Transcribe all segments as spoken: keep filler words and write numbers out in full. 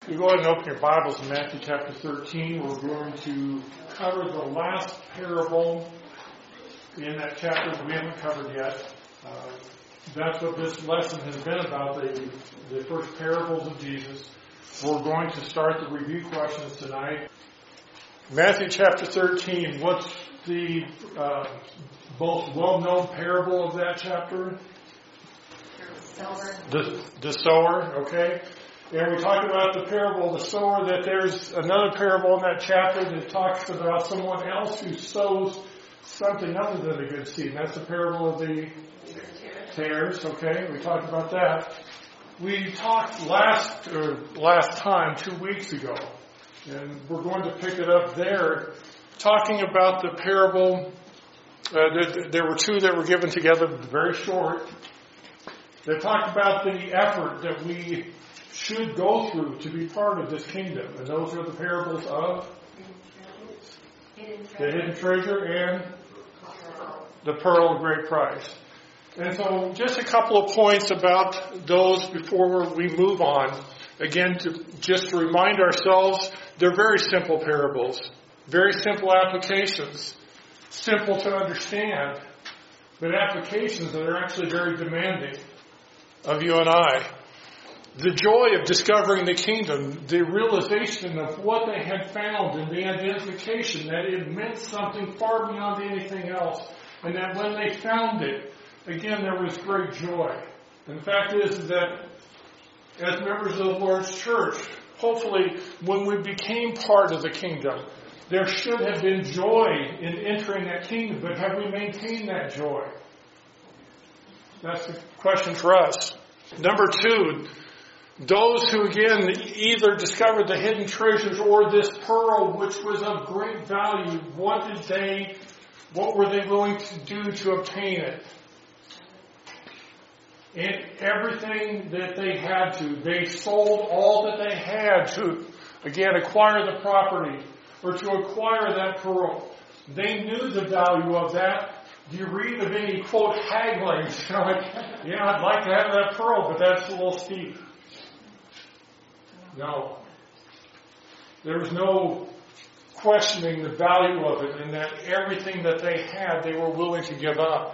You go ahead and open your Bibles in Matthew chapter thirteen. We're going to cover the last parable in that chapter that we haven't covered yet. Uh, that's what this lesson has been about, the, the first parables of Jesus. We're going to start the review questions tonight. Matthew chapter thirteen, what's the uh, most well-known parable of that chapter? Sower. The, the sower, okay. And we talked about the parable of the sower, that there's another parable in that chapter that talks about someone else who sows something other than the good seed. And that's the parable of the tares, okay? We talked about that. We talked last or last time, two weeks ago, and we're going to pick it up there, talking about the parable. Uh, there were two that were given together, very short. They talked about the effort that we should go through to be part of this kingdom. And those are the parables of the hidden treasure and the pearl of great price. And so just a couple of points about those before we move on. Again, to just to remind ourselves, they're very simple parables, very simple applications, simple to understand, but applications that are actually very demanding of you and I. The joy of discovering the kingdom, the realization of what they had found, and the identification that it meant something far beyond anything else, and that when they found it, again, there was great joy. And the fact is that as members of the Lord's church, hopefully when we became part of the kingdom, there should have been joy in entering that kingdom, but have we maintained that joy? That's the question for us. Number two, those who again either discovered the hidden treasures or this pearl which was of great value, what did they, what were they willing to do to obtain it? And everything that they had to, they sold all that they had to, again, acquire the property or to acquire that pearl. They knew the value of that. Do you read of any, quote, haggling? You know, like, yeah, I'd like to have that pearl, but that's a little steep. No. There was no questioning the value of it, and that everything that they had, they were willing to give up.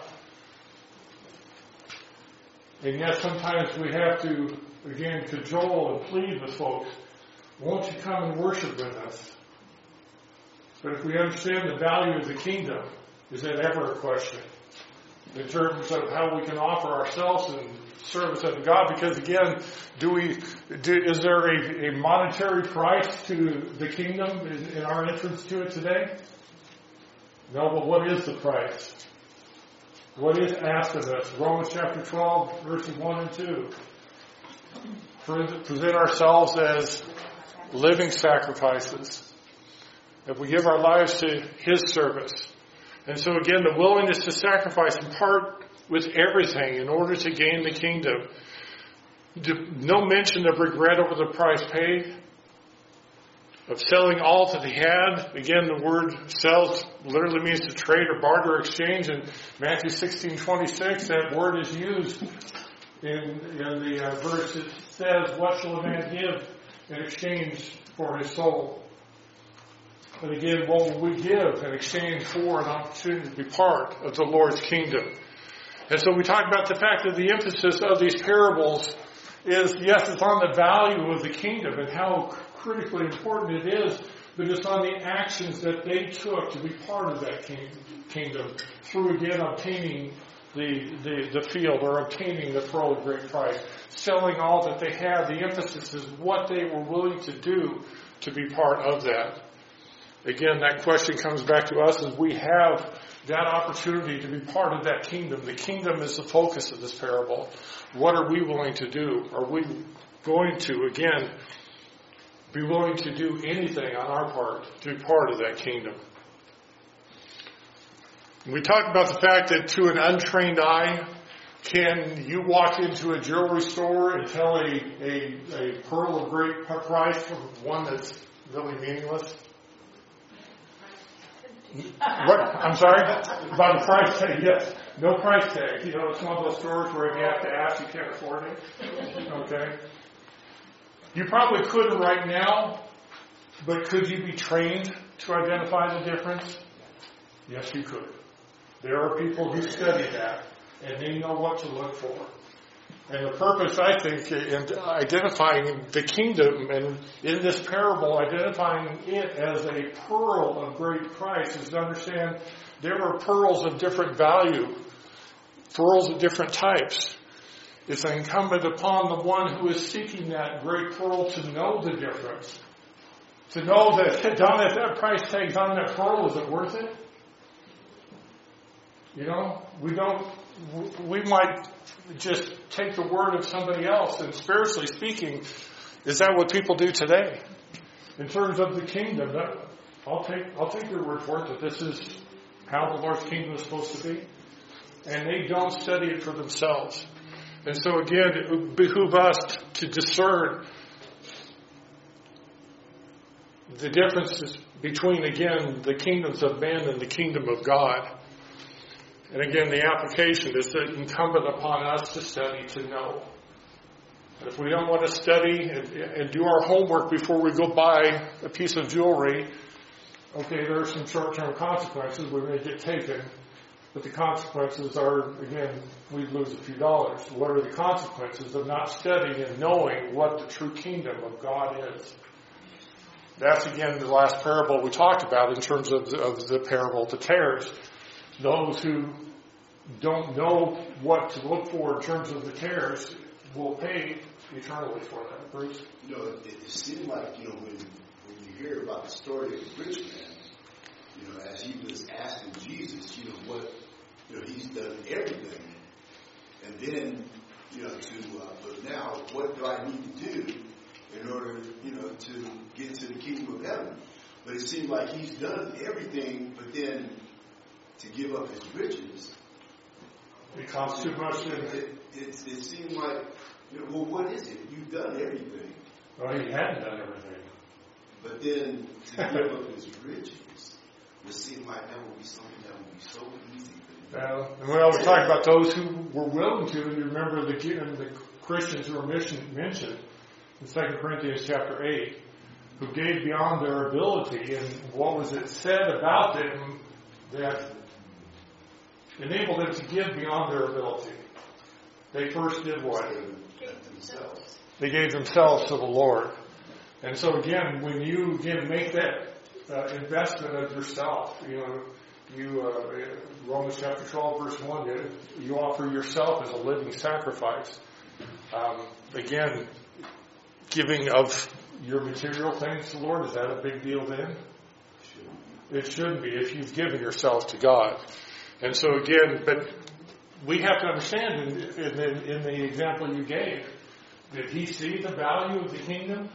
And yet sometimes we have to, again, cajole and plead with folks, won't you come and worship with us? But if we understand the value of the kingdom, is that ever a question in terms of how we can offer ourselves in service of God? Because again, do we? Do, is there a, a monetary price to the kingdom in, in our entrance to it today? No, but what is the price? What is asked of us? Romans chapter twelve, verses one and two. Present ourselves as living sacrifices. If we give our lives to His service. And so again, the willingness to sacrifice and part with everything in order to gain the kingdom. No mention of regret over the price paid. Of selling all that he had. Again, the word sells literally means to trade or barter or exchange. In Matthew sixteen twenty-six, that word is used in, in the uh, verse that says, what shall a man give in exchange for his soul? And again, what will we give in exchange for an opportunity to be part of the Lord's kingdom? And so we talked about the fact that the emphasis of these parables is, yes, it's on the value of the kingdom and how critically important it is, but it's on the actions that they took to be part of that kingdom through, again, obtaining the, the, the field or obtaining the pearl of great price, selling all that they had. The emphasis is what they were willing to do to be part of that. Again, that question comes back to us as we have that opportunity to be part of that kingdom. The kingdom is the focus of this parable. What are we willing to do? Are we going to, again, be willing to do anything on our part to be part of that kingdom? We talked about the fact that to an untrained eye, can you walk into a jewelry store and tell a, a, a pearl of great price from one that's really meaningless? What? I'm sorry? About the price tag, yes. No price tag. You know, it's one of those stores where if you have to ask, you can't afford it. Okay? You probably couldn't right now, but could you be trained to identify the difference? Yes, you could. There are people who study that, and they know what to look for. And the purpose, I think, in identifying the kingdom, and in this parable, identifying it as a pearl of great price, is to understand there are pearls of different value, pearls of different types. It's incumbent upon the one who is seeking that great pearl to know the difference. To know that, Don, if that price tag's on that pearl, is it worth it? You know, we don't, we might just take the word of somebody else. And spiritually speaking, is that what people do today? In terms of the kingdom, that, I'll take, I'll take your word for it that this is how the Lord's kingdom is supposed to be. And they don't study it for themselves. And so again, it would behoove us to discern the differences between, again, the kingdoms of men and the kingdom of God. And again, the application is incumbent upon us to study, to know. And if we don't want to study and, and do our homework before we go buy a piece of jewelry, okay, there are some short-term consequences. We may get taken. But the consequences are, again, we lose a few dollars. What are the consequences of not studying and knowing what the true kingdom of God is? That's, again, the last parable we talked about in terms of the, of the parable of the tares. Those who don't know what to look for in terms of the tares will pay eternally for that. Bruce? You know, it, it seemed like, you know, when, when you hear about the story of the rich man, you know, as he was asking Jesus, you know, what, you know, he's done everything. And then, you know, to, uh, but now, what do I need to do in order, you know, to get to the kingdom of heaven? But it seemed like he's done everything, but then to give up his riches. It costs too much. It, it, it, it seemed like, you know, well, what is it? You've done everything. Well, he hadn't done everything. But then to give up his riches, it seemed like that would be something that would be so easy. Well, and we always talk about those who were willing to. You remember the, the Christians who were mentioned in Second Corinthians chapter eight, who gave beyond their ability. And what was it said about them that enabled them to give beyond their ability? They first did what? Themselves. They gave themselves to the Lord. And so again, when you again make that uh, investment of yourself, you know, you uh, Romans chapter twelve verse one, you, you offer yourself as a living sacrifice. Um, again, giving of your material things to the Lord, is that a big deal then? It shouldn't be if you've given yourself to God. And so again, but we have to understand in, in, the, in the example you gave, did he see the value of the kingdom?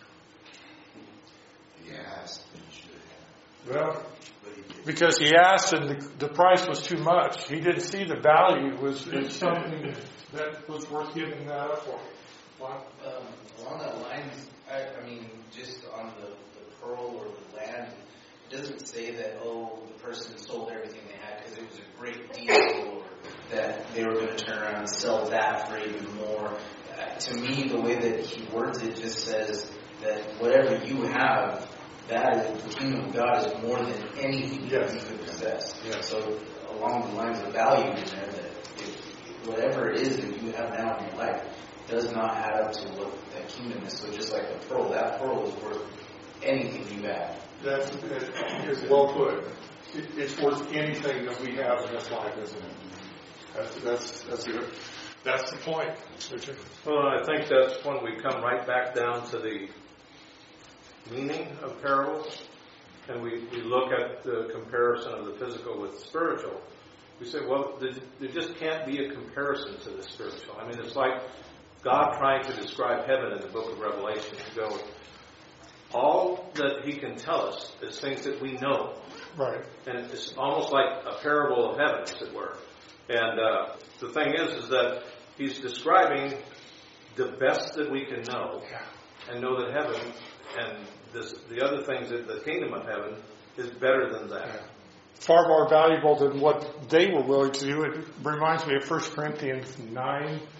Yes, he should have. Well, because he asked and the, the price was too much. He didn't see the value was in something that was worth giving that up for. What? Um, along that lines, I, I mean, just on the, the pearl or the land, it doesn't say that, oh, the person sold everything they had because it was a great deal, or that they were going to turn around and sell that for even more. Uh, to me, the way that he words it just says that whatever you have, that is, the kingdom of God is more than anything yes. that you could possess. Yes. So along the lines of value in there, that if whatever it is that you have now in your life does not add up to what that kingdom is. So just like the pearl, that pearl is worth anything you have. That's that is well put. It, it's worth anything that we have in this life, isn't it? That's that's that's the that's the point. Richard. Well, I think that's when we come right back down to the meaning of parables, and we, we look at the comparison of the physical with spiritual. We say, well, there just can't be a comparison to the spiritual. I mean, it's like God trying to describe heaven in the book of Revelation. You go, all that he can tell us is things that we know. Right. And it's almost like a parable of heaven, as it were. And uh, the thing is, is that he's describing the best that we can know, and know that heaven and this, the other things that the kingdom of heaven is better than that. Yeah. Far more valuable than what they were willing to do. It reminds me of First Corinthians nine,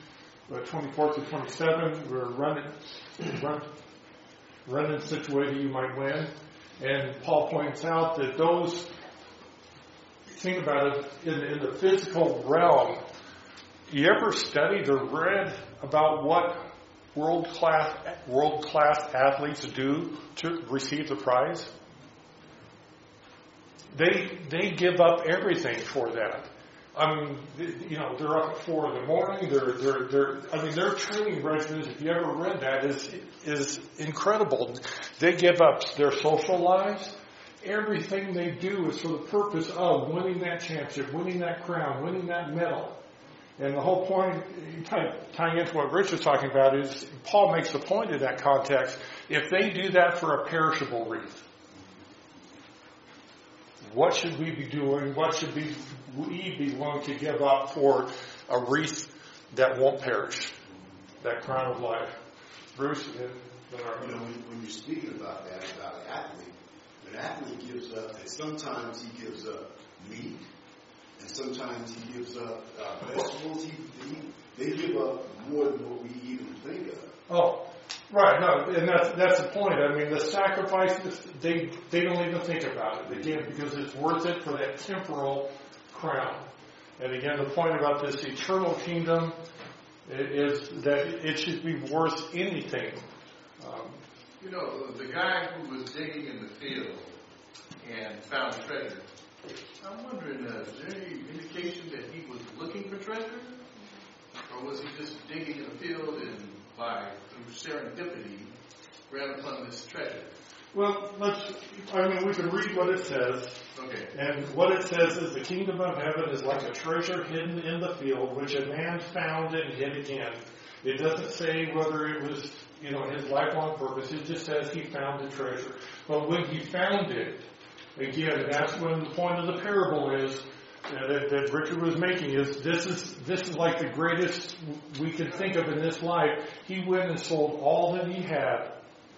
uh, twenty-four through twenty-seven, we're running, run, running situated you might win. And Paul points out that those, think about it, in, in the physical realm, you ever studied or read about what world-class world-class athletes do to receive the prize? They they give up everything for that. I mean, you know, they're up at four in the morning. They're they're they're. I mean, their training regimens, if you ever read that, is is incredible. They give up their social lives. Everything they do is for the purpose of winning that championship, winning that crown, winning that medal. And the whole point, tying into what Rich was talking about, is Paul makes the point in that context. If they do that for a perishable wreath, what should we be doing? What should we, we be willing to give up for a wreath that won't perish? That crown of life. Bruce? You know, when, when you're speaking about that, about an athlete, an athlete gives up, and sometimes he gives up meat, and sometimes he gives up uh, vegetables. He, he, they give up more than what we even think of. Oh, right. No, and that's that's the point. I mean, the sacrifices, they they don't even think about it, again, because it's worth it for that temporal crown. And again, the point about this eternal kingdom is that it should be worth anything. Um, you know, the guy who was digging in the field and found treasure, I'm wondering, uh, is there any indication that he was looking for treasure? Or was he just digging in the field and by, through serendipity, ran upon this treasure? Well, let's, I mean, we can read what it says. Okay. And what it says is the kingdom of heaven is like a treasure hidden in the field, which a man found and hid again. It doesn't say whether it was, you know, his lifelong purpose. It just says he found the treasure. But when he found it, again, that's when the point of the parable is uh, that, that Richard was making is this is this is like the greatest we could think of in this life. He went and sold all that he had,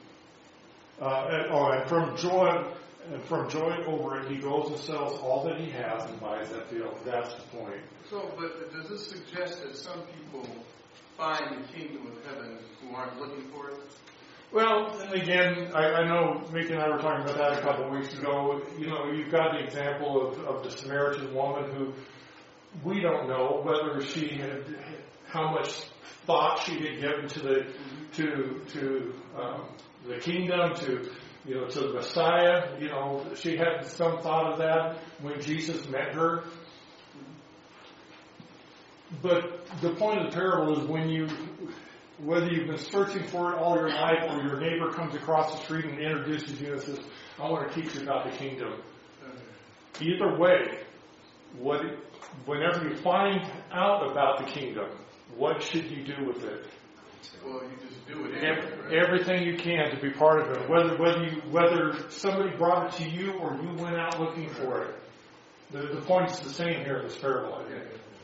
uh, and, oh, and from joy and from joy over it, he goes and sells all that he has and buys that field. That's the point. So, but does this suggest that some people find the kingdom of heaven who aren't looking for it? Well, and again, I, I know Mickey and I were talking about that a couple of weeks ago. You know, you've got the example of, of the Samaritan woman who we don't know whether she had, how much thought she had given to the to to um, the kingdom, to you know, to the Messiah. You know, she had some thought of that when Jesus met her. But the point of the parable is when you. Whether you've been searching for it all your life or your neighbor comes across the street and introduces you and says, I want to teach you about the kingdom. Either way, what, whenever you find out about the kingdom, what should you do with it? Well, you just do it anyway, right? Everything you can to be part of it. Whether whether you whether somebody brought it to you or you went out looking for it. The, the point is the same here in this parable, I think.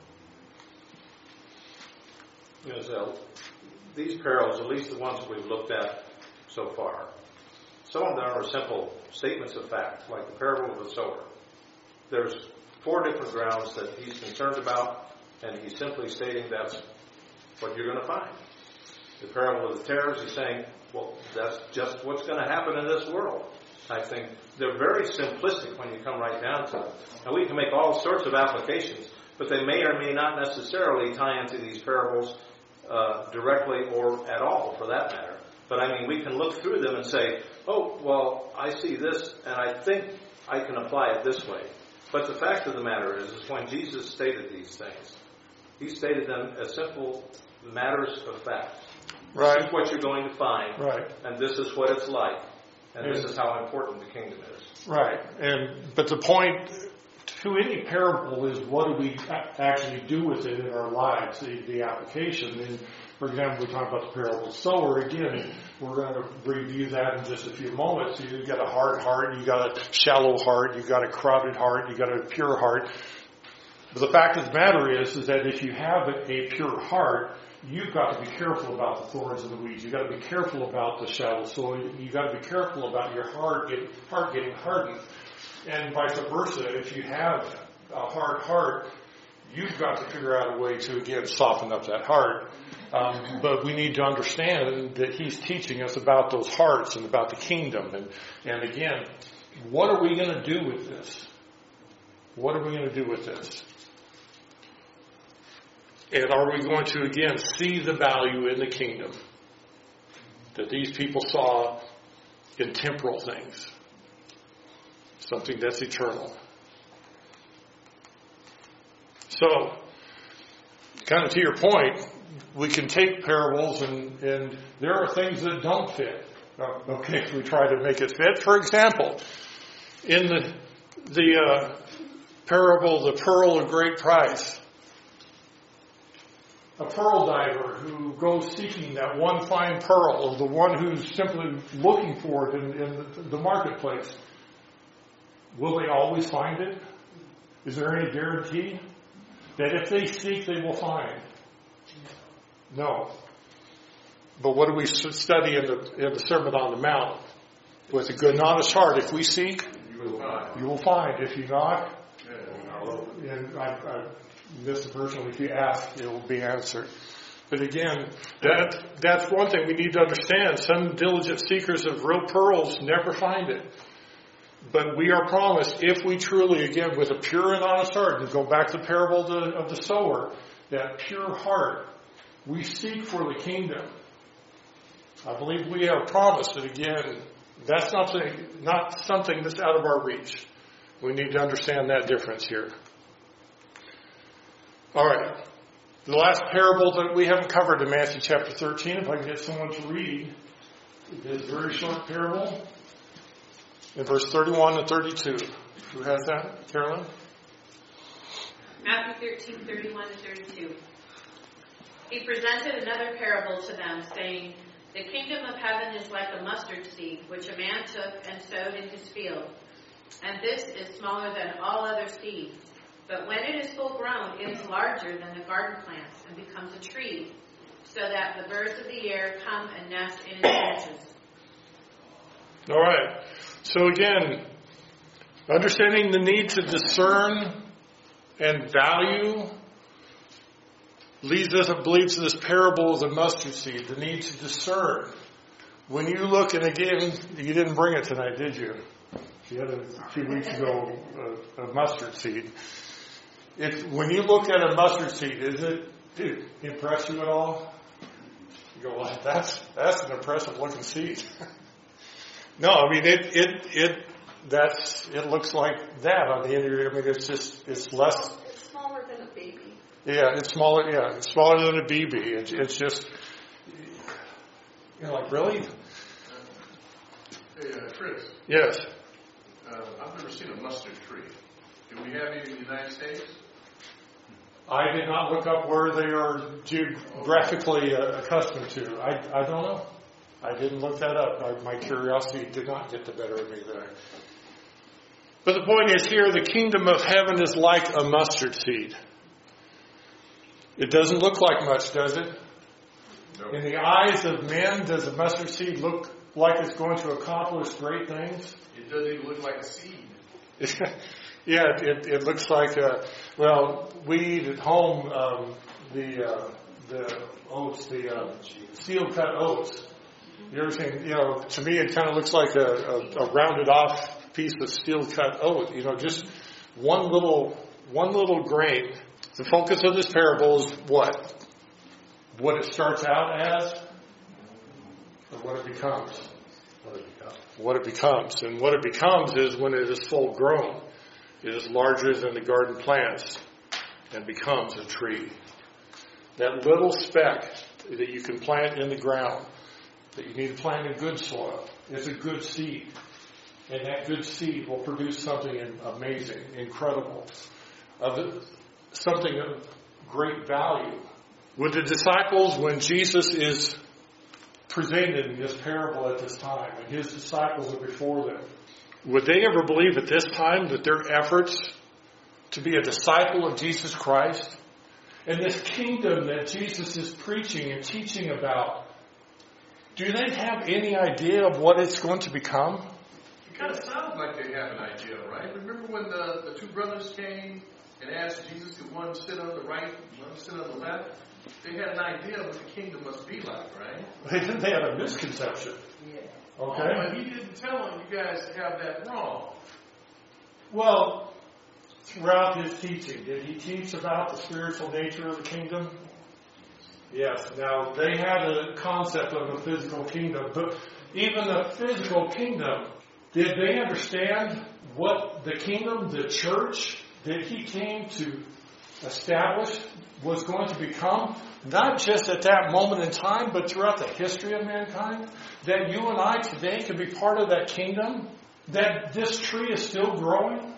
You know, so these parables, at least the ones that we've looked at so far, some of them are simple statements of fact, like the parable of the sower. There's four different grounds that he's concerned about, and he's simply stating that's what you're going to find. The parable of the tares, he's saying, well, that's just what's going to happen in this world. I think they're very simplistic when you come right down to it. And we can make all sorts of applications, but they may or may not necessarily tie into these parables Uh, directly or at all, for that matter. But I mean, we can look through them and say, oh, well, I see this, and I think I can apply it this way. But the fact of the matter is, is when Jesus stated these things, he stated them as simple matters of fact. Right. This is what you're going to find, right? And this is what it's like, and, and this is how important the kingdom is. Right. And but the point to any parable is what do we actually do with it in our lives, the, the application. And for example, we talk about the parable of the sower. Again, we're going to review that in just a few moments. You've got a hard heart, you've got a shallow heart, you've got a crowded heart, you've got a pure heart. But the fact of the matter is, is that if you have a pure heart, you've got to be careful about the thorns and the weeds. You've got to be careful about the shallow soil. You've got to be careful about your heart getting, heart getting hardened. And vice versa, if you have a hard heart, you've got to figure out a way to, again, soften up that heart. Um, but we need to understand that he's teaching us about those hearts and about the kingdom. And, and again, what are we going to do with this? What are we going to do with this? And are we going to, again, see the value in the kingdom that these people saw in temporal things? Something that's eternal. So, kind of to your point, we can take parables and, and there are things that don't fit. Okay, if we try to make it fit. For example, in the, the uh, parable, the pearl of great price, a pearl diver who goes seeking that one fine pearl, or the one who's simply looking for it in, in the marketplace, will they always find it? Is there any guarantee that if they seek, they will find? No. But what do we study in the, in the Sermon on the Mount? With a good and honest heart, if we seek, You will find. you will find. If you knock, Yeah. and I, I miss the version, if you ask, it will be answered. But again, that that's one thing we need to understand. Some diligent seekers of real pearls never find it. But we are promised, if we truly, again, with a pure and honest heart, and go back to the parable of the, of the sower, that pure heart, we seek for the kingdom. I believe we are promised that, again, that's not something, not something that's out of our reach. We need to understand that difference here. All right. The last parable that we haven't covered in Matthew chapter thirteen, if I can get someone to read, is a very short parable in verse thirty-one and thirty-two. Who has that? Carolyn? Matthew thirteen, thirty-one to thirty-two. He presented another parable to them, saying, "The kingdom of heaven is like a mustard seed, which a man took and sowed in his field. And this is smaller than all other seeds. But when it is full grown, it is larger than the garden plants and becomes a tree, so that the birds of the air come and nest in its branches." All right. So again, understanding the need to discern and value leads us, I believe, to this parable of the mustard seed, the need to discern. When you look, and again, you didn't bring it tonight, did you? You had a few weeks ago a, a mustard seed. If, when you look at a mustard seed, is it, dude, impress you at all? You go, well, that's, that's an impressive looking seed. No, I mean, it, it, it, that's, it looks like that on the end of your, I mean, it's just, it's less. It's smaller than a baby. Yeah, it's smaller, yeah, it's smaller than a B B. It's, it's just, you're like, really? Hey, uh, Chris, Yes. uh, I've never seen a mustard tree. Do we have any in the United States? I did not look up where they are geographically uh, accustomed to. I, I don't know. I didn't look that up. I, my curiosity did not get the better of me there. But the point is here, the kingdom of heaven is like a mustard seed. It doesn't look like much, does it? No. In the eyes of men, does a mustard seed look like it's going to accomplish great things? It doesn't even look like a seed. Yeah, it, it looks like, uh, well, we eat at home um, the uh, the oats, the uh, steel cut oats. You ever seen, you know, to me it kind of looks like a, a, a rounded off piece of steel cut oat. You know, just one little one little grain. The focus of this parable is what? What it starts out as, or what it becomes? What it becomes. What it becomes. And what it becomes is when it is full grown. It is larger than the garden plants and becomes a tree. That little speck that you can plant in the ground, that you need to plant in good soil, is a good seed. And that good seed will produce something amazing, incredible, of something of great value. With the disciples, when Jesus is presented in this parable at this time, and his disciples are before them, would they ever believe at this time that their efforts to be a disciple of Jesus Christ and this kingdom that Jesus is preaching and teaching about, do they have any idea of what it's going to become? It kind of sounds like they have an idea, right? Remember when the, the two brothers came and asked Jesus, could one sit on the right, one sit on the left? they had an idea of what the kingdom must be like, right? They, they had a misconception. Oh, Okay? but he didn't tell them, you guys have that wrong. Well, throughout his teaching, did he teach about the spiritual nature of the kingdom? Yes. Now, they had a concept of a physical kingdom, but even the physical kingdom, did they understand what the kingdom, the church that he came to establish was going to become? Not just at that moment in time, but throughout the history of mankind? That you and I today can be part of that kingdom? That this tree is still growing?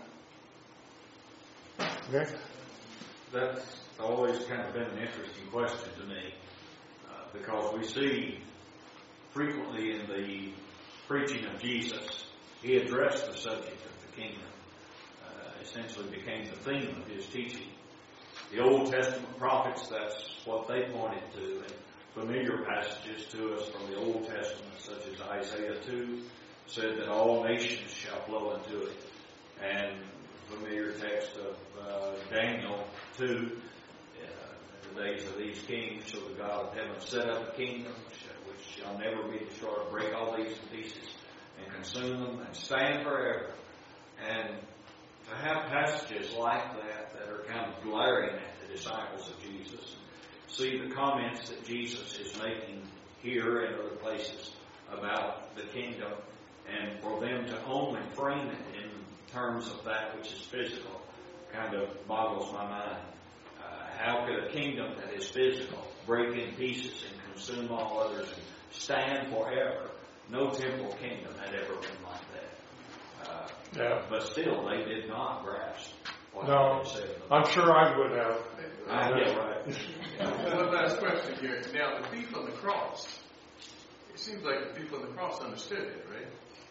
Okay. That's always kind of been an interesting question to me, uh, because we see frequently in the preaching of Jesus, he addressed the subject of the kingdom. Uh, essentially became the theme of his teaching. The Old Testament prophets, that's what they pointed to, and familiar passages to us from the Old Testament, such as Isaiah two, said that all nations shall flow into it. And familiar text of uh, Daniel two, uh, in the days of these kings shall the God of heaven set up a kingdom which shall never be destroyed, break all these in pieces and consume them and stand forever. And to have passages like that that are kind of glaring at the disciples of Jesus, see the comments that Jesus is making here and other places about the kingdom, and for them to only frame it in terms of that which is physical kind of boggles my mind. Uh, how could a kingdom that is physical break in pieces and consume all others and stand forever? No temporal kingdom had ever been like that. Uh, Yeah. But still, they did not grasp what No, they said. I'm sure I would have. I know, right? One last question here. Now, the thief on the cross, it seems like the thief on the cross understood it, right?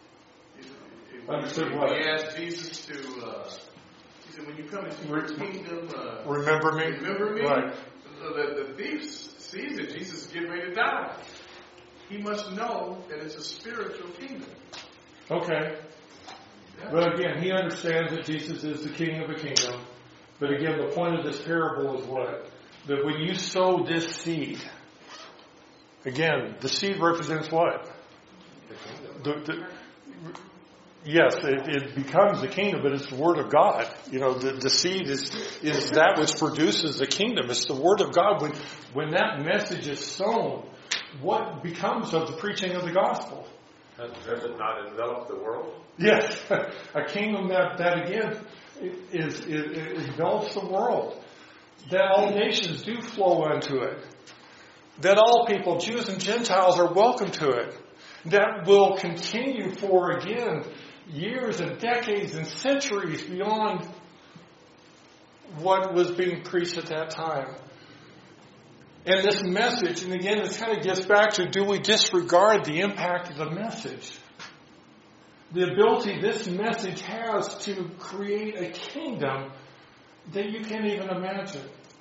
If, Understood if what? He asked Jesus to, uh, he said, when you come into your kingdom, uh, Remember me? remember me? Right. So the, the thief sees that Jesus is getting ready to die. He must know that it's a spiritual kingdom. Okay. Yeah. But again, he understands that Jesus is the king of the kingdom. But again, the point of this parable is what? That when you sow this seed, again, the seed represents what? The, the, yes, it, it becomes the kingdom, but it's the Word of God. You know, the, the seed is, is that which produces the kingdom. It's the Word of God. When, when that message is sown, what becomes of the preaching of the gospel? Has, has it not enveloped the world? Yes, a kingdom that, that again is, is, is envelops the world. That all nations do flow into it. That all people, Jews and Gentiles, are welcome to it. That will continue for, again, years and decades and centuries beyond what was being preached at that time. And this message, and again, it kind of gets back to, do we disregard the impact of the message? The ability this message has to create a kingdom that you can't even imagine.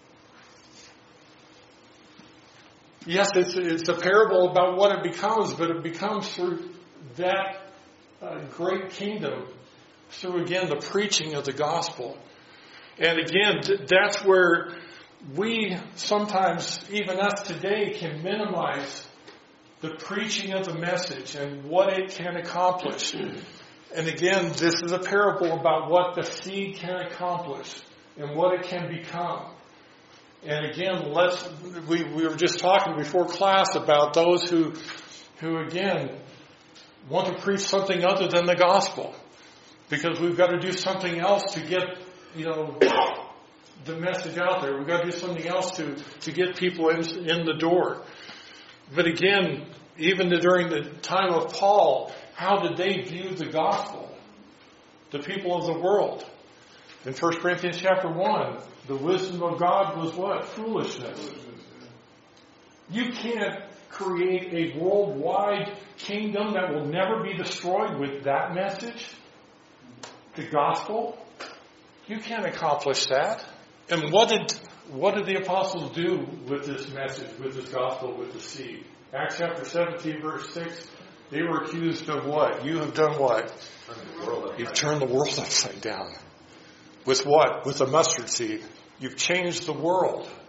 Yes, it's, it's a parable about what it becomes, but it becomes through that uh, great kingdom, through, again, the preaching of the gospel. And again, that's where we sometimes, even us today, can minimize the preaching of the message and what it can accomplish. And again, this is a parable about what the seed can accomplish and what it can become. And again, let's we, we were just talking before class about those who who again want to preach something other than the gospel, because we've got to do something else to get, you know, the message out there. We've got to do something else to, to get people in, in the door. But again, even during the time of Paul, how did they view the gospel? The people of the world. In First Corinthians chapter one, the wisdom of God was what? Foolishness. You can't create a worldwide kingdom that will never be destroyed with that message. The gospel. You can't accomplish that. And what did what did the apostles do with this message, with this gospel, with the seed? Acts chapter seventeen, verse six, they were accused of what? You have done what? You've turned the world upside down. With what? With a mustard seed. You've changed the world.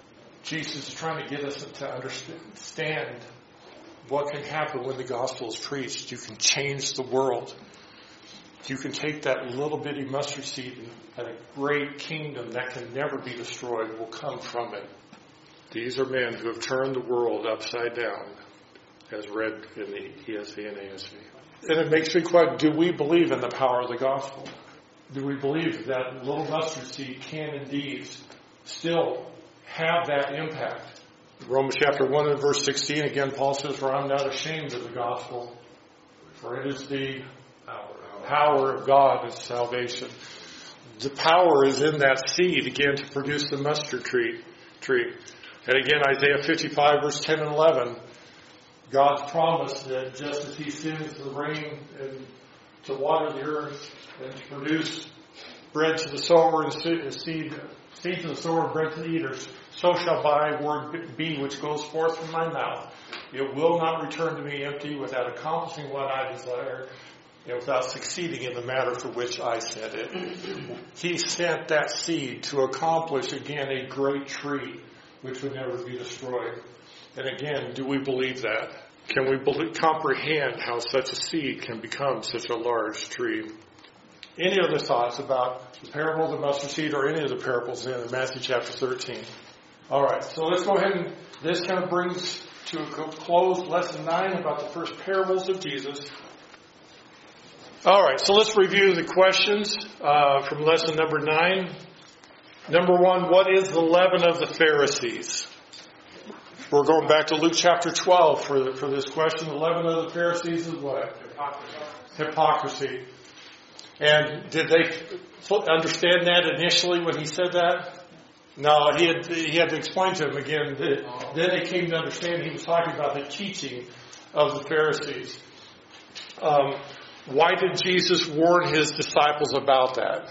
Jesus is trying to get us to understand what can happen when the gospel is preached. You can change the world. You can take that little bitty mustard seed and a great kingdom that can never be destroyed will come from it. These are men who have turned the world upside down, as read in the E S V and A S V. And it makes me question, do we believe in the power of the gospel? Do we believe that little mustard seed can indeed still have that impact? Romans chapter one and verse sixteen, again, Paul says, "For I'm not ashamed of the gospel, for it is the power of God and salvation." The power is in that seed, again, to produce the mustard tree. tree. And again, Isaiah fifty-five, verse ten and eleven, God's promise that just as He sends the rain and to water the earth and to produce bread to the sower and seed, seed to the sower and bread to the eaters, so shall my word be which goes forth from my mouth. It will not return to me empty, without accomplishing what I desire, and without succeeding in the matter for which I sent it. He sent that seed to accomplish, again, a great tree which would never be destroyed. And again, do we believe that? Can we believe, comprehend how such a seed can become such a large tree? Any other thoughts about the parable of the mustard seed or any of the parables in Matthew chapter thirteen? All right, so let's go ahead and this kind of brings to a close lesson nine about the first parables of Jesus. All right, so let's review the questions uh, from lesson number nine. Number one, what is the leaven of the Pharisees? We're going back to Luke chapter twelve for the, for this question. The leaven of the Pharisees is what? Hypocrisy. Hypocrisy. And did they understand that initially when he said that? No, he had he had to explain to them again. Then they came to understand he was talking about the teaching of the Pharisees. Um, why did Jesus warn his disciples about that?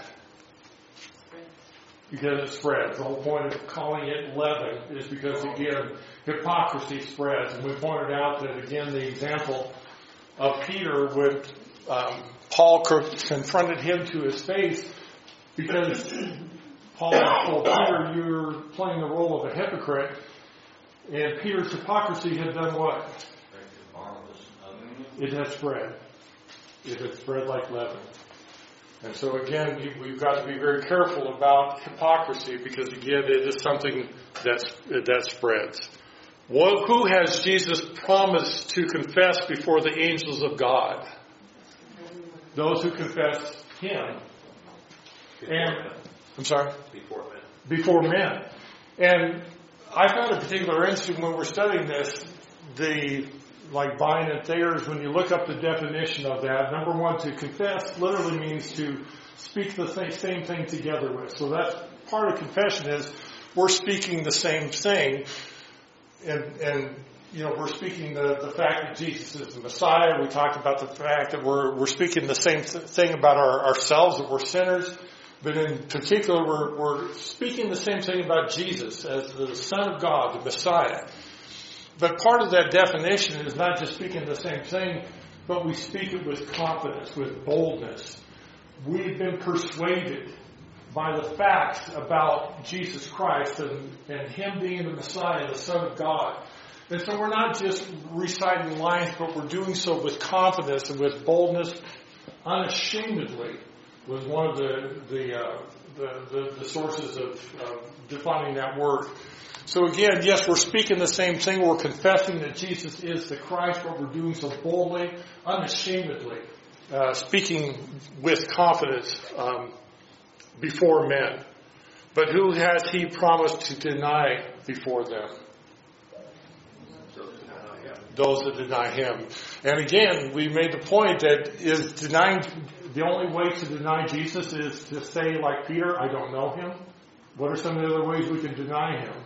Because it spreads. The whole point of calling it leaven is because, again, hypocrisy spreads. And we pointed out that, again, the example of Peter when um, Paul confronted him to his face, because Paul told Peter, "You're playing the role of a hypocrite." And Peter's hypocrisy had done what? It had spread. It had spread like leaven. And so again, we've got to be very careful about hypocrisy, because again, it is something that's, that spreads. What, who has Jesus promised to confess before the angels of God? Those who confess Him. And I'm sorry? Before men. Before men. And I found it particularly interesting when we're studying this, the like Vine and Thayer's, when you look up the definition of that, number one, to confess literally means to speak the same, same thing together with. So that's part of confession, is we're speaking the same thing. And, and you know, we're speaking the, the fact that Jesus is the Messiah. We talked about the fact that we're, we're speaking the same th- thing about our, ourselves, that we're sinners. But in particular, we're, we're speaking the same thing about Jesus as the Son of God, the Messiah. But part of that definition is not just speaking the same thing, but we speak it with confidence, with boldness. We've been persuaded by the facts about Jesus Christ and, and Him being the Messiah, the Son of God. And so we're not just reciting lines, but we're doing so with confidence and with boldness, unashamedly, was one of the the uh, the, the, the sources of uh, defining that word. So again, yes, we're speaking the same thing. We're confessing that Jesus is the Christ, but we're doing so boldly, unashamedly, uh, speaking with confidence um, before men. But who has He promised to deny before them? Those that deny Him. And again, we made the point that is denying, the only way to deny Jesus is to say, like Peter, "I don't know Him." What are some of the other ways we can deny Him?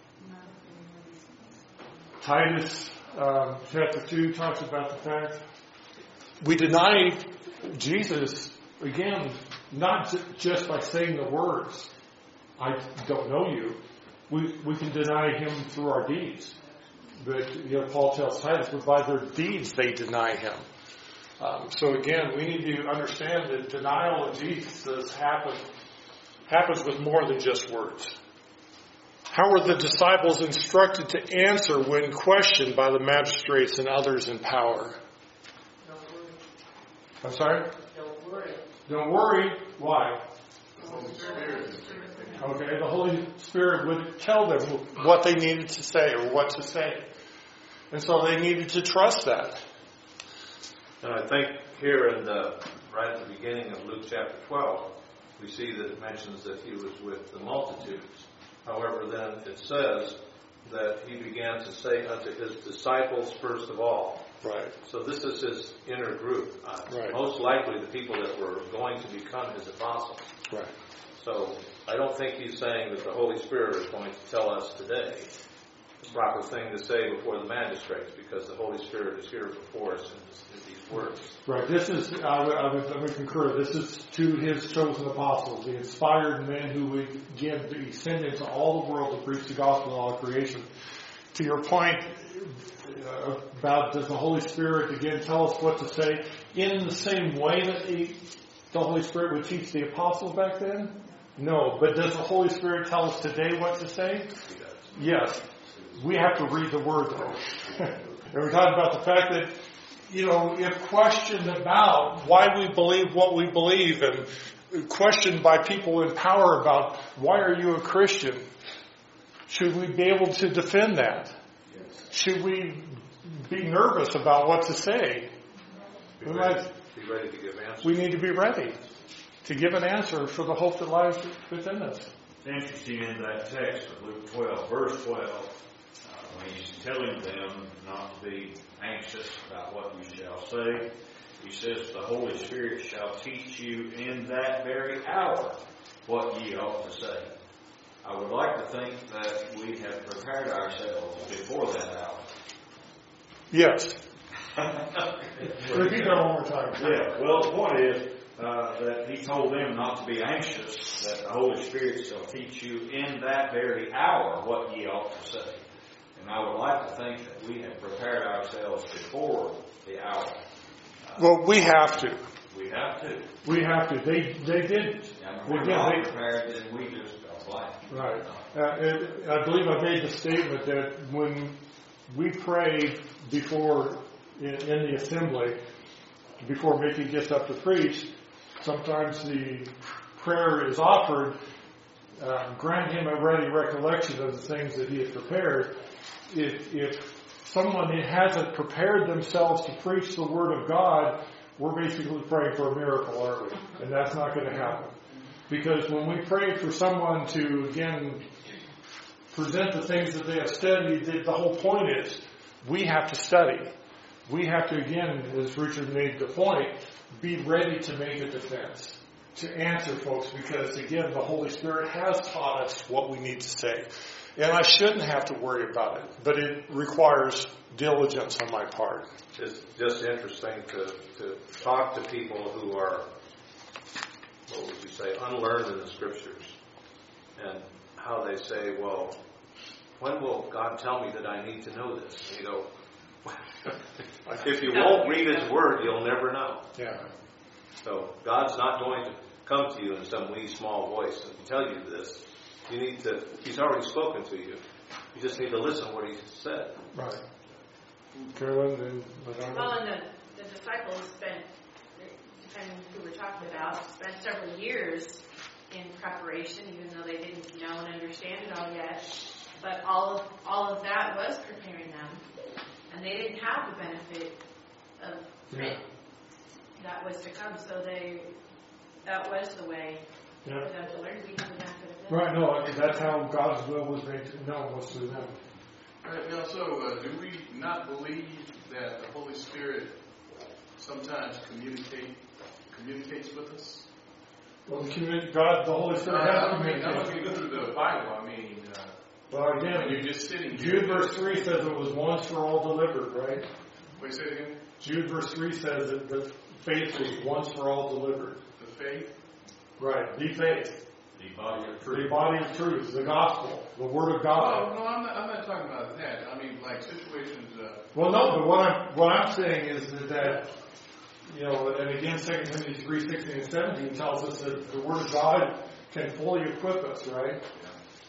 Titus um, chapter two talks about the fact we deny Jesus, again, not just by saying the words, "I don't know you." We we can deny Him through our deeds. But you know, Paul tells Titus, but by their deeds they deny Him. Um, so again, we need to understand that denial of Jesus happen, happens with more than just words. How were the disciples instructed to answer when questioned by the magistrates and others in power? Don't worry. I'm sorry? Don't worry. Don't worry. Why? The Holy Spirit. Okay, the Holy Spirit would tell them what they needed to say or what to say. And so they needed to trust that. And I think here in the, right at the beginning of Luke chapter twelve, we see that it mentions that he was with the multitudes. However, then it says that he began to say unto his disciples first of all. Right. So this is his inner group. Uh, Right. Most likely the people that were going to become his apostles. Right. So I don't think he's saying that the Holy Spirit is going to tell us today the proper thing to say before the magistrates, because the Holy Spirit is here before us in, this, in these words. Right. This is, I would, I would, I would concur, this is to his chosen apostles, the inspired men who would give, be sent into all the world to preach the gospel to all creation. To your point uh, about does the Holy Spirit again tell us what to say in the same way that he, the Holy Spirit would teach the apostles back then? No. But does the Holy Spirit tell us today what to say? Yes. We have to read the Word, though. And we're talking about the fact that, you know, if questioned about why we believe what we believe and questioned by people in power about why are you a Christian, should we be able to defend that? Should we be nervous about what to say? Be We ready, might- be ready to give answers. We need to be ready to give an answer for the hope that lies within us. It's interesting in that text of Luke twelve, verse twelve, uh, when he's telling them not to be anxious about what you shall say, he says, the Holy Spirit shall teach you in that very hour what ye ought to say. I would like to think that we have prepared ourselves before that hour. Yes. Repeat that one more time. Yeah, well, the point is uh, that he told them not to be anxious, that the Holy Spirit shall teach you in that very hour what ye ought to say. And I would like to think that we have prepared ourselves before the hour. Uh, Well, we have to. we have to. We have to. They they did. And if They we're did. not They, prepared, then we just are blank. right. Uh, and I believe I made the statement that when we pray before in, in the assembly, before Mickey gets up to preach, sometimes the prayer is offered, uh, grant him a ready recollection of the things that he has prepared. If, if someone hasn't prepared themselves to preach the Word of God, we're basically praying for a miracle, aren't we? And that's not going to happen. Because when we pray for someone to, again, present the things that they have studied, the whole point is we have to study. We have to, again, as Richard made the point, be ready to make a defense, to answer folks, because, again, the Holy Spirit has taught us what we need to say. And I shouldn't have to worry about it, but it requires diligence on my part. It's just interesting to, to talk to people who are, what would you say, unlearned in the Scriptures, and how they say, well, when will God tell me that I need to know this? And you go, if you won't read His Word, you'll never know. Yeah. So God's not going to come to you in some wee small voice and tell you this. You need to, He's already spoken to you. You just need to listen to what He said. Right. Carolyn and Madonna. Well, and the, the disciples spent, depending who we're talking about, spent several years in preparation, even though they didn't know and understand it all yet. But all of all of that was preparing them, and they didn't have the benefit of print that was to come. So they, that was the way Yeah. for them to learn. We have the benefit of that. Right, no, that's how God's will was made known, was through them. All right, now, so uh, do we not believe that the Holy Spirit sometimes communicate communicates with us? Well, the communi- God, the Holy Uh, Spirit I has don't mean, I don't communicated. mean through the Bible. I mean, uh, Well, when again, you're just sitting Jude here. verse three says it was once for all delivered, right? Wait, say it again. Jude verse three says that the faith was once for all delivered. The faith. Right, the faith. The body of The truth. body of truth, the gospel, the word of Oh God. no, I'm not. I'm not talking about that. I mean, like situations. Uh, Well, no, but what I'm, what I'm saying is that, that, you know, and again, Second Timothy three, sixteen and seventeen tells us that the word of God can fully equip us, right?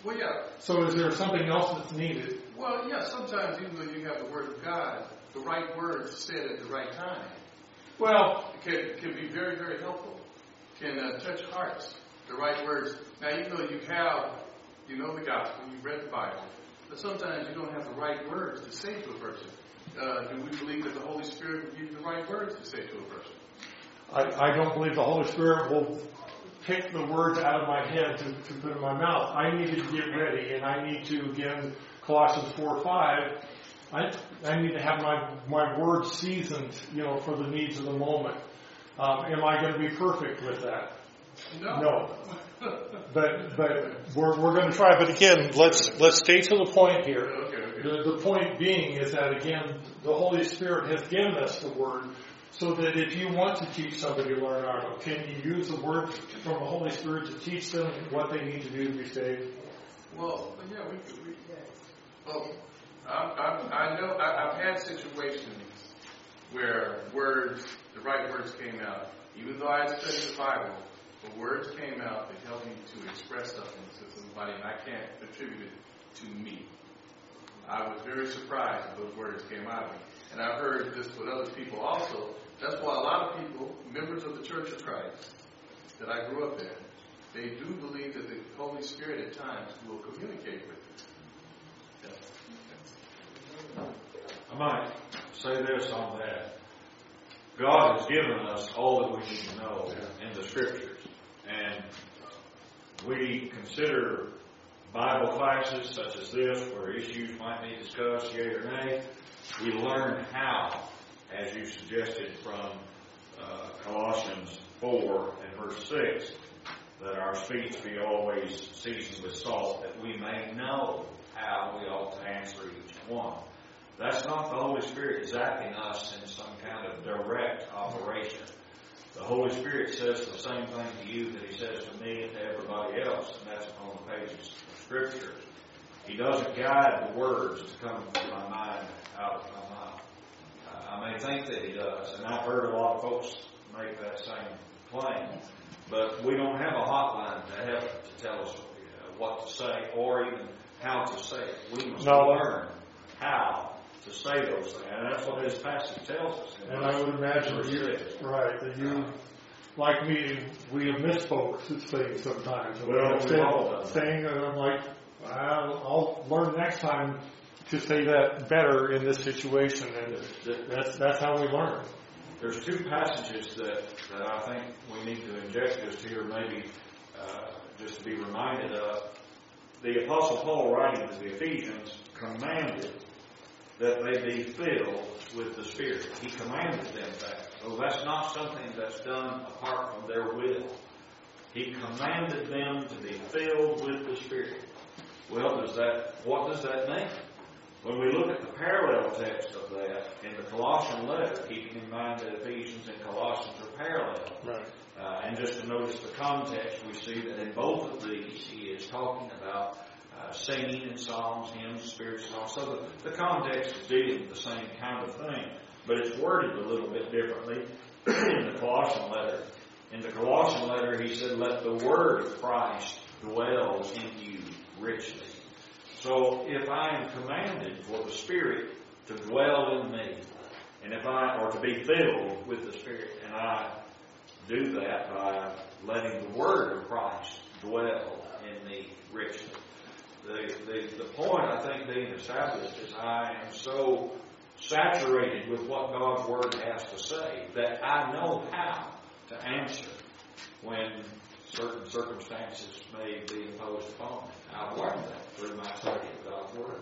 Well, yeah. So is there something else that's needed? Well, yeah, sometimes even though you have the Word of God, the right words said at the right time Well, can, can be very, very helpful, can uh, touch hearts. The right words. Now, even though you have, you know the gospel, you've read the Bible, but sometimes you don't have the right words to say to a person. Uh, do we believe that the Holy Spirit will give you the right words to say to a person? I, I don't believe the Holy Spirit will pick the words out of my head to, to put in my mouth. I need to get ready, and I need to, again, Colossians four five, I, I need to have my, my words seasoned, you know, for the needs of the moment. Um, am I going to be perfect with that? No. No. But but we're we're going to try. But again, let's let's stay to the point here. Okay, okay. The, the point being is that again, the Holy Spirit has given us the Word, so that if you want to teach somebody to learn Arnold, can you use the Word from the Holy Spirit to teach them what they need to do to be saved? Well, yeah, we could. We, well, I, I, I know I, I've had situations where words, the right words came out, even though I had studied the Bible. The words came out that helped me to express something to somebody, and I can't attribute it to me. I was very surprised that those words came out of me. And I've heard this with other people also. That's why a lot of people, members of the Church of Christ that I grew up in, they do believe that the Holy Spirit at times will communicate with them. I might say this on that. God has given us all that we need to know in the Scriptures. And we consider Bible classes such as this, where issues might be discussed, yea or nay. We learn how, as you suggested from uh, Colossians four and verse six, that our speech be always seasoned with salt, that we may know how we ought to answer each one. That's not the Holy Spirit zapping us in some kind of direct operation. The Holy Spirit says the same thing to you that He says to me and to everybody else, and that's on the pages of Scripture. He doesn't guide the words to come from my mind out of my mouth. Uh, I may think that He does, and I've heard a lot of folks make that same claim, but we don't have a hotline to heaven to tell us uh, what to say or even how to say it. We must No. learn how to say those things, and that's what this passage tells us. And I would imagine Verse you, six. right, that you, like me, we have misspoke things sometimes. And Well, we have we've said all done that. thing, and I'm like, I'll, I'll learn next time to say that better in this situation, and that's that's how we learn. There's two passages that, that I think we need to inject just here, maybe uh, just to be reminded of. The Apostle Paul, writing to the Ephesians, commanded that they be filled with the Spirit. He commanded them that. So that's not something that's done apart from their will. He commanded them to be filled with the Spirit. Well, does that? What does that mean? When we look at the parallel text of that in the Colossian letter, keeping in mind that Ephesians and Colossians are parallel, Right. uh, and just to notice the context, we see that in both of these he is talking about uh, singing in psalms, hymns, spiritual songs. So the, the context is dealing with the same kind of thing, but it's worded a little bit differently in the Colossian letter. In the Colossian letter, he said, "Let the word of Christ dwell in you richly." So if I am commanded for the Spirit to dwell in me, and if I or to be filled with the Spirit, and I do that by letting the Word of Christ dwell in me richly, the the, the point I think being established is I am so saturated with what God's Word has to say that I know how to answer when certain circumstances may be imposed upon me. I've learned that through my study of God's Word.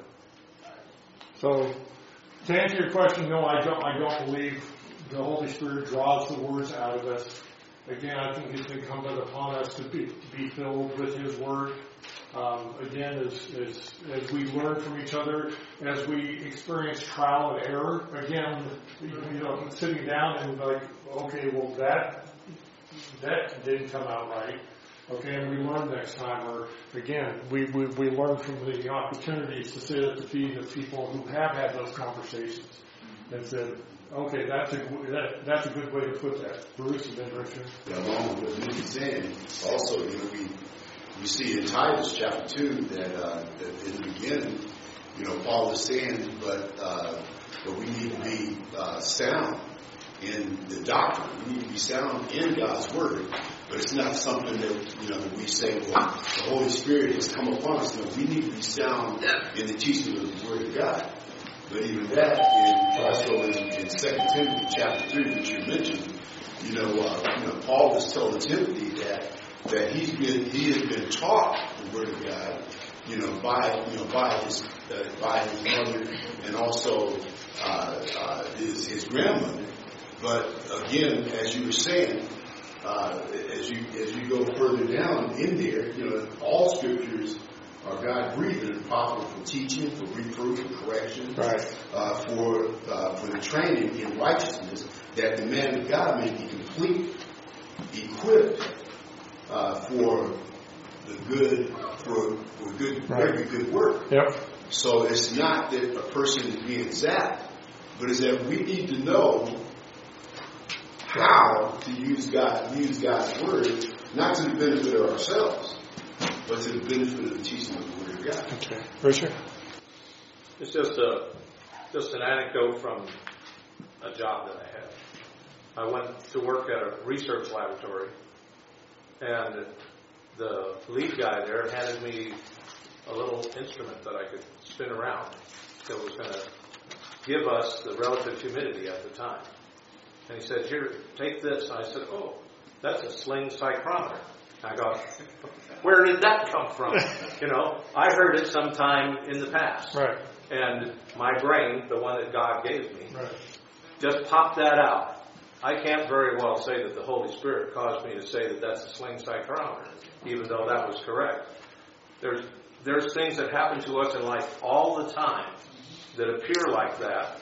So, to answer your question, no, I don't. I don't believe the Holy Spirit draws the words out of us. Again, I think it's incumbent upon us to be to be filled with His Word. Um, again, as, as as we learn from each other, as we experience trial and error. Again, you know, sitting down and like, okay, well that that didn't come out right. Okay, and we learn next time. Or again, we, we, we learn from the opportunities to sit at the feet of people who have had those conversations and said, okay, that's a that, that's a good way to put that. Bruce and then Richard. Yeah, along with what Nikki's saying, also, you know, we we see in Titus chapter two that, uh, that in the beginning, you know, Paul is saying, but uh, but we need to be uh, sound in the doctrine. We need to be sound in God's word. But it's not something that, you know, that we say, well, the Holy Spirit has come upon us. No, we need to be sound in the teaching of the word of God. But even that, in, also in, in Second Timothy chapter three, which you mentioned, you know, uh, you know, Paul was telling Timothy that that he's been he has been taught the word of God, you know, by you know by his uh, by his mother and also uh, uh, his his grandmother. But again, as you were saying, uh, as you as you go further down in there, you know, all scriptures are God breathed and profitable for teaching, for reproof, for correction, Right. uh, for uh, for the training in righteousness, that the man of God may be complete, equipped uh, for the good, for for good, Right. every good work. Yep. So it's not that a person is being zapped, but it's that we need to know how to use God, use God's word, not to the benefit of ourselves, but to the benefit of the teaching of the word of God. Okay. Richard? It's just a just an anecdote from a job that I had. I went to work at a research laboratory, and the lead guy there handed me a little instrument that I could spin around that was going to give us the relative humidity at the time. And he said, "Here, take this." And I said, "Oh, that's a sling psychrometer." And I go, "Where did that come from?" You know, I heard it sometime in the past. Right. And my brain, the one that God gave me, Right. just popped that out. I can't very well say that the Holy Spirit caused me to say that that's a sling psychrometer, even though that was correct. There's there's things that happen to us in life all the time that appear like that,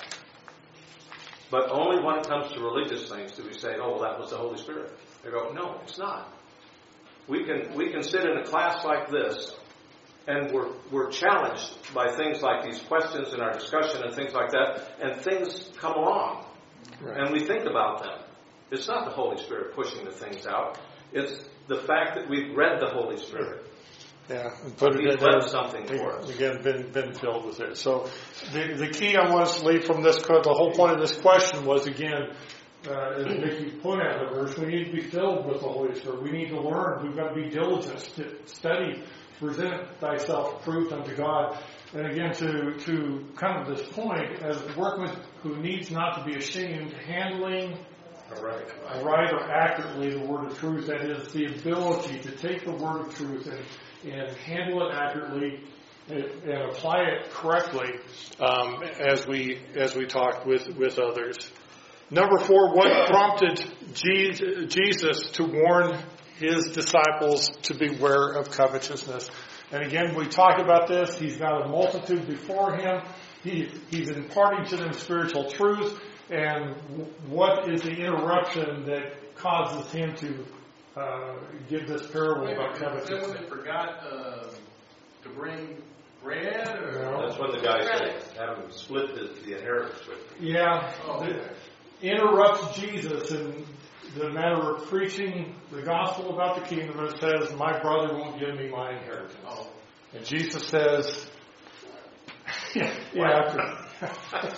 but only when it comes to religious things do we say, "Oh, well, that was the Holy Spirit." They go, "No, it's not." We can we can sit in a class like this, and we're we're challenged by things like these questions in our discussion and things like that, and things come along, Right. and we think about them. It's not the Holy Spirit pushing the things out. It's the fact that we've read the Holy Spirit. Yeah, and put it He's in done there. something for us. Again, been been filled with it. So the the key I want us to leave from this, the whole point of this question was, again, uh, as Mickey pointed out the verse, we need to be filled with the Holy Spirit. We need to learn. We've got to be diligent, to study, present thyself approved unto God. And again, to to kind of this point, as a workman who needs not to be ashamed, handling Right. right or accurately the word of truth, that is the ability to take the word of truth and, and handle it accurately and, and apply it correctly, um, as we as we talked with, with others. Number four, what prompted Jesus to warn his disciples to beware of covetousness? And again, we talked about this. He's got a multitude before him. He, he's imparting to them spiritual truth. And what is the interruption that causes him to uh, give this parable about Is that when covetousness? they forgot uh, to bring bread? Or? No. That's when the guy said, "Have him split the, the inheritance with me." Yeah, Oh, it okay. interrupts Jesus in the matter of preaching the gospel about the kingdom, and it says, "My brother won't give me my inheritance." Oh. And Jesus says, "Yeah, yeah after,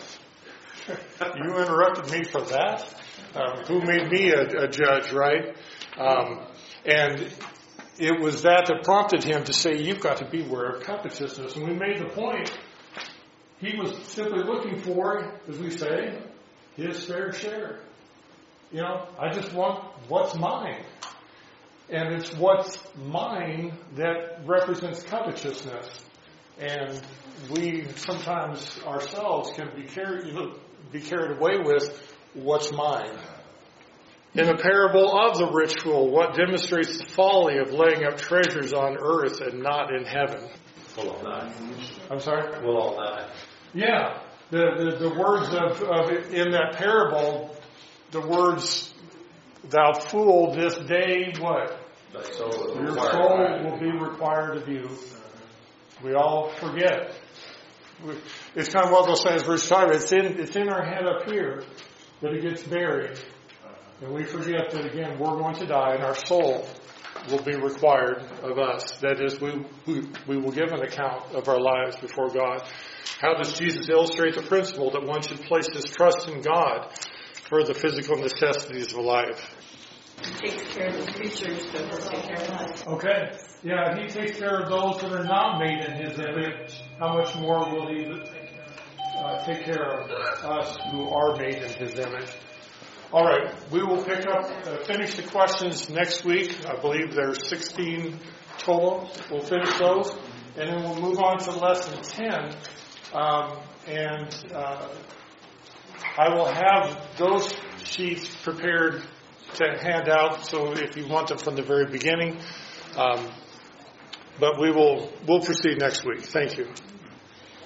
you interrupted me for that? Um, who made me a, a judge, right?" Um, and it was that that prompted him to say, "You've got to beware of covetousness." And we made the point. He was simply looking for, as we say, his fair share. You know, I just want what's mine. And it's what's mine that represents covetousness. And we sometimes ourselves can be carried, be carried away with what's mine. In the parable of the rich fool, what demonstrates the folly of laying up treasures on earth and not in heaven? We'll all die. I'm sorry? We'll all die. Yeah. The, the, the words of, of in that parable, the words, "Thou fool, this day," what? Thy soul is Your required. soul will be required of you. We all forget. We, it's kind of what they'll say, as Bruce talked about. It's in, it's in our head up here, but it gets buried. And we forget that, again, we're going to die, and our soul will be required of us. That is, we, we, we will give an account of our lives before God. How does Jesus illustrate the principle that one should place his trust in God for the physical necessities of life? He takes care of the creatures, so he'll take care of us. Okay. Yeah, he takes care of those that are not made in his image. How much more will he uh, take care of us who are made in his image? All right. We will pick up, uh, finish the questions next week. I believe there's sixteen total. We'll finish those. And then we'll move on to lesson ten. Um, and uh, I will have those sheets prepared to hand out, so if you want them from the very beginning. Um, but we will we'll proceed next week. Thank you.